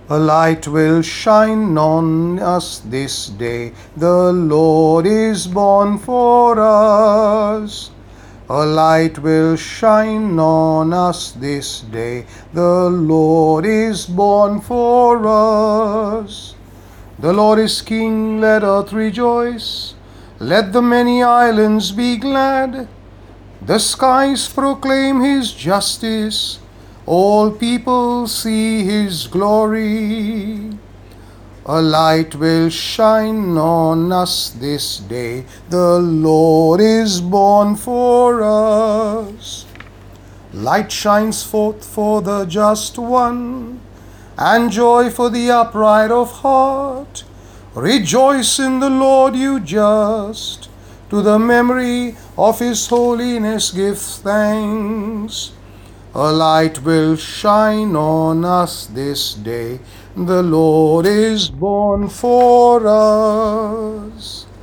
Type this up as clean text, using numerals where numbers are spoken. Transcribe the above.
A light will shine on us this day. The Lord is born for us. A light will shine on us this day. The Lord is born for us. The Lord is King, let earth rejoice. Let the many islands be glad. The skies proclaim his justice. All people see his glory. A light will shine on us this day. The Lord is born for us. Light shines forth for the just one, and joy for the upright of heart. Rejoice in the Lord, you just. To the memory of his holiness give thanks. A light will shine on us this day. The Lord is born for us.